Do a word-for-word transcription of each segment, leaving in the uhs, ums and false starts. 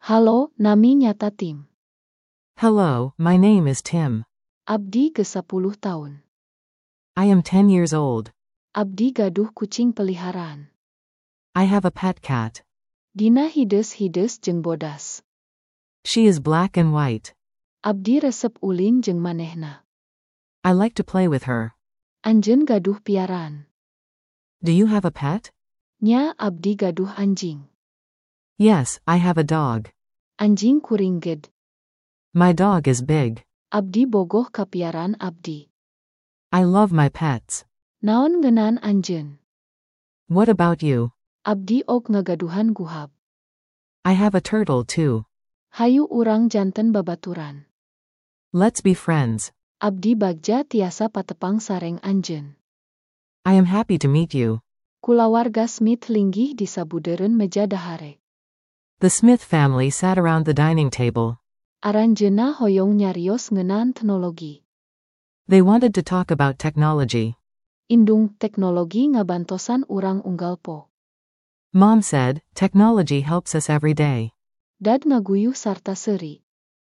Halo, nami nyata Tim. Hello, my name is Tim. Abdi ke sepuluh tahun. I am ten years old. Abdi gaduh kucing peliharaan. I have a pet cat. Dina hides-hides jeung bodas. She is black and white. Abdi resep ulin jeung manehna. I like to play with her. Anjeun gaduh piaraan. Do you have a pet? Nya abdi gaduh anjing. Yes, I have a dog. Anjing kuring ged. My dog is big. Abdi bogoh ka piaraan abdi. I love my pets. Naon ngeunaan anjeun? What about you? Abdi og ngagaduhan guhab. I have a turtle too. Hayu urang janten babaturan. Let's be friends. Abdi bagja tiasa patepang sareng anjeun. I am happy to meet you. Kulawarga Smith linggih di sabudeureun meja dahare. The Smith family sat around the dining table. Aranjeunna hoyong nyarios ngeunaan teknologi. They wanted to talk about technology. Indung teknologi ngabantosan urang unggal po. Mom said, technology helps us every day. Dad ngaguyuh sarta seuri.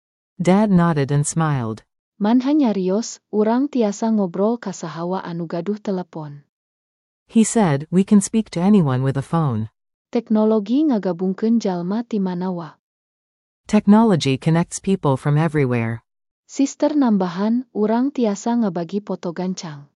Dad nodded and smiled. Manha nyarios, urang tiasa ngobrol ka sahawa anu gaduh telepon. He said, we can speak to anyone with a phone. Teknologi ngagabungkeun jalma ti manawa. Technology connects people from everywhere. Sister nambahan, urang tiasa ngabagi foto gancang.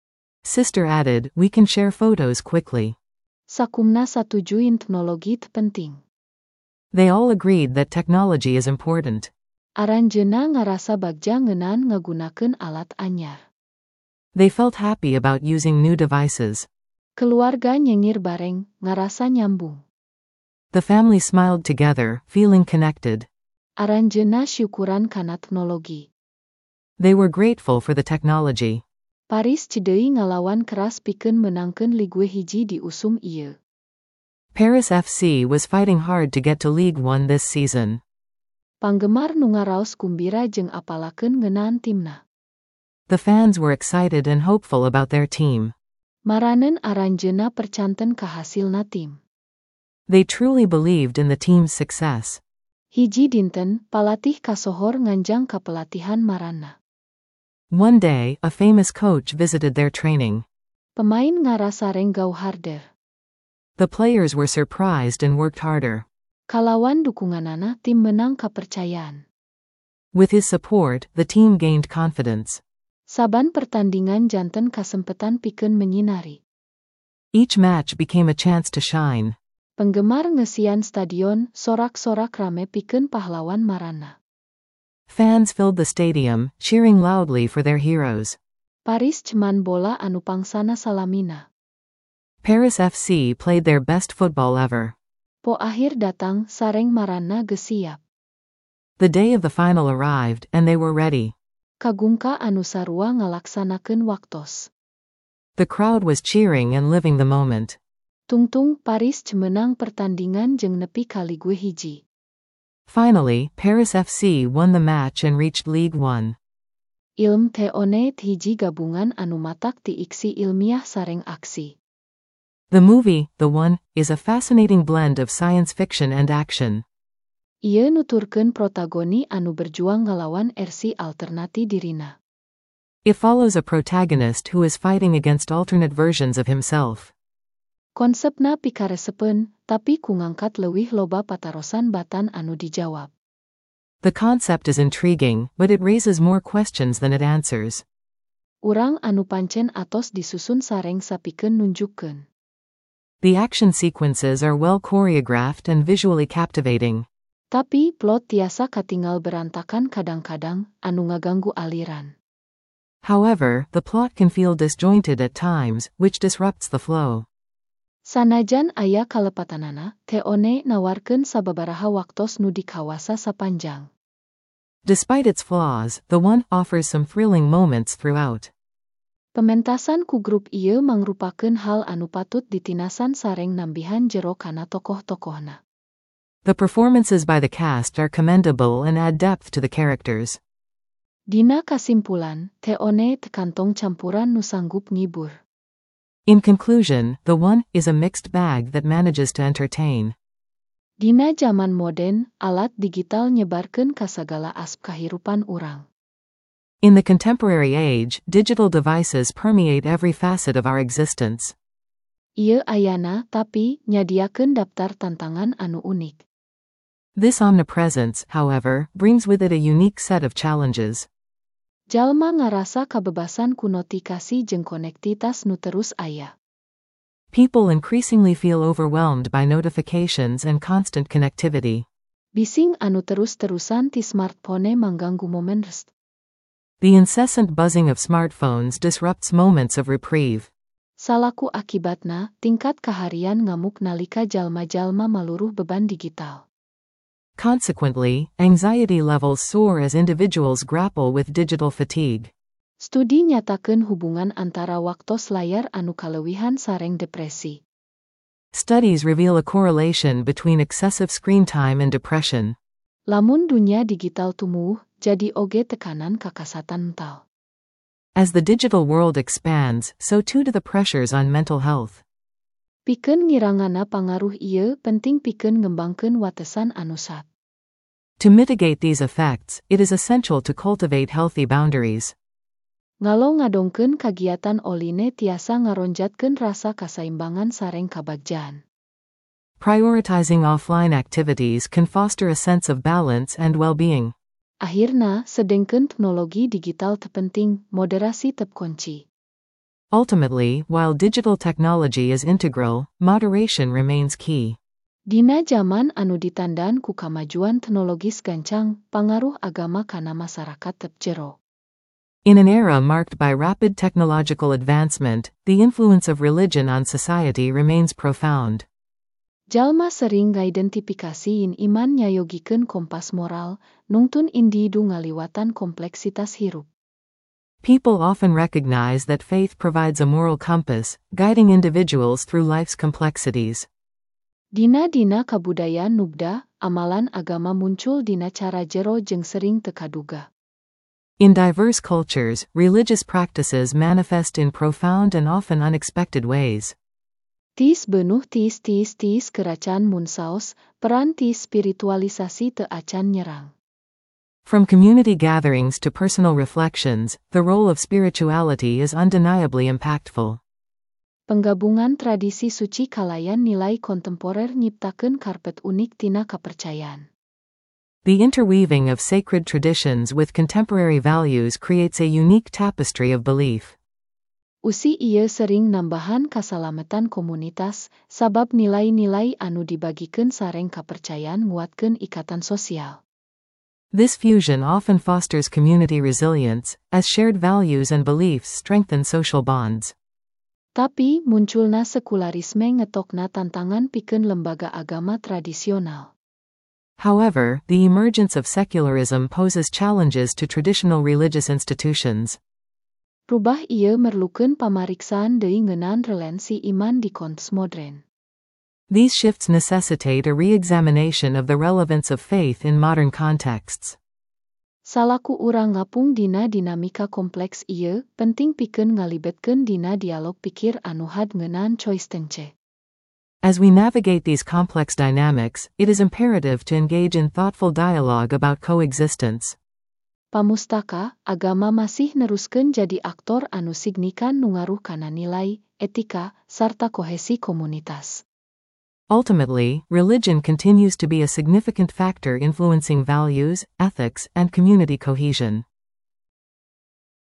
Sister added, we can share photos quickly. Sakumna satujuin teknologi teu penting. They all agreed that technology is important. Aranjeunna ngarasa bagja ngeunaan ngagunakeun alat anyar. They felt happy about using new devices. Keluarga nyengir bareng, ngarasa nyambung. The family smiled together, feeling connected. Aranjeunna syukuran kana teknologi. They were grateful for the technology. Paris Cideui ngalawan keras pikeun menangkeun Ligue hiji di usum ieu. Paris F C was fighting hard to get to League One this season. Panggemar nu ngaraos kumbira jeung apalakeun ngeunaan timna. The fans were excited and hopeful about their team. Maraneun aranjeunna percanten ka hasilna tim. They truly believed in the team's success. Hiji dinten, palatih kasohor nganjang ka pelatihan marana. One day, a famous coach visited their training. Pemain ngarasa renggau harder. The players were surprised and worked harder. Kalawan dukunganana tim menang kapercayaan. With his support, the team gained confidence. Saban pertandingan janten kasempetan pikeun menyinari. Each match became a chance to shine. Penggemar ngesian stadion, sorak-sorak rame pikeun pahlawan marana. Fans filled the stadium, cheering loudly for their heroes. Paris ceman bola anu pangsana salamina. Paris F C played their best football ever. Po akhir datang, sareng marana geus siap. The day of the final arrived, and they were ready. Kagungka anu sarua ngalaksanakeun waktos. The crowd was cheering and living the moment. Tungtung Paris cemenang pertandingan jeung nepi ka Ligue hiji. Finally, Paris F C won the match and reached League One. Ilm teh one hiji gabungan anu matak ti iksi ilmiah sareng aksi. The movie, The One, is a fascinating blend of science fiction and action. Ieu nuturkeun protagoni anu berjuang ngalawan versi alternati dirina. It follows a protagonist who is fighting against alternate versions of himself. Konsepna pikaresepeun, tapi ku ngangkat leuwih loba patarosan batan anu dijawab. The concept is intriguing, but it raises more questions than it answers. Urang anu pancen atos disusun sareng sapikeun nunjukkeun. The action sequences are well choreographed and visually captivating. Tapi plot tiasa katingal berantakan kadang-kadang, anu ngaganggu aliran. However, the plot can feel disjointed at times, which disrupts the flow. Sanajan aya kalepatanana, teh one nawarkeun sababaraha waktos nu dikawasa sapanjang. Despite its flaws, The One offers some thrilling moments throughout. Pementasan ku grup ieu mangrupakeun hal anu patut ditinasan sareng nambihan jero kana tokoh-tokohna. The performances by the cast are commendable and add depth to the characters. Dina kasimpulan, teh one tekantong campuran nu sanggup ngibur. In conclusion, The One is a mixed bag that manages to entertain. Dina zaman modern, alat digital nyebarkeun ka sagala asp kahirupan urang. In the contemporary age, digital devices permeate every facet of our existence. Ieu ayana tapi nyadiakeun daftar tantangan anu unik. This omnipresence, however, brings with it a unique set of challenges. Jalma ngarasa kabebasan ku notifikasi jeung konektivitas nu terus aya. People increasingly feel overwhelmed by notifications and constant connectivity. Bising anu terus-terusan ti smartphone mangganggu momen rest. The incessant buzzing of smartphones disrupts moments of reprieve. Salaku akibatna, tingkat kaharian ngamuk nalika jalma-jalma maluruh beban digital. Consequently, anxiety levels soar as individuals grapple with digital fatigue. Studi nyatakeun hubungan antara waktos layar anu kaleuwihan sareng depresi. Studies reveal a correlation between excessive screen time and depression. Lamun dunia digital tumuh, jadi oge tekanan ka kasatan mental. As the digital world expands, so too do the pressures on mental health. Pikeun ngirangana pangaruh ieu penting pikeun ngembangkeun watesan anu sat. To mitigate these effects, it is essential to cultivate healthy boundaries. Ngalo ngadongkeun kagiatan oline tiasa ngaronjatkeun rasa kasaimbangan sareng kabagjan. Prioritizing offline activities can foster a sense of balance and well-being. Akhirna, sedengkeun teknologi digital tepenting, moderasi tep kunci. Ultimately, while digital technology is integral, moderation remains key. Dina zaman anu ditandan ku kamajuan teknologis gancang, pangaruh agama kana masyarakat tep jero. In an era marked by rapid technological advancement, the influence of religion on society remains profound. Jalma sering ngaidentifikasiin iman nyayogikeun kompas moral, nungtun individu ngaliwatan kompleksitas hirup. People often recognize that faith provides a moral compass, guiding individuals through life's complexities. Dina-dina kabudayaan nubda, amalan agama muncul dina cara jero jeung sering teu kaduga. In diverse cultures, religious practices manifest in profound and often unexpected ways. Tis benuh tis tis tis keracan mun saos, peran tis spiritualisasi teu acan nyerang. From community gatherings to personal reflections, the role of spirituality is undeniably impactful. Penggabungan tradisi suci kalayan nilai kontemporer nyiptakeun karpet unik tina kapercayaan. The interweaving of sacred traditions with contemporary values creates a unique tapestry of belief. Usi ieu sering nambahan kasalametan komunitas, sabab nilai-nilai anu dibagikeun sareng kapercayaan nguatkeun ikatan sosial. This fusion often fosters community resilience, as shared values and beliefs strengthen social bonds. Tapi, munculna sekularisme ngetokna tantangan pikeun lembaga agama tradisional. However, the emergence of secularism poses challenges to traditional religious institutions. Rubah ieu merlukeun pamariksaan deui ngeunaan relensi iman di konteks modern. These shifts necessitate a re-examination of the relevance of faith in modern contexts. Salaku urang ngapung dina dinamika kompleks ieu, penting pikeun ngalibetkeun dina dialog pikir anu had ngeunaan choice tengce. As we navigate these complex dynamics, it is imperative to engage in thoughtful dialogue about coexistence. Pamustaka, agama masih neruskeun jadi aktor anu signifikan nu ngaruh kana nilai, etika, sarta kohesi komunitas. Ultimately, religion continues to be a significant factor influencing values, ethics, and community cohesion.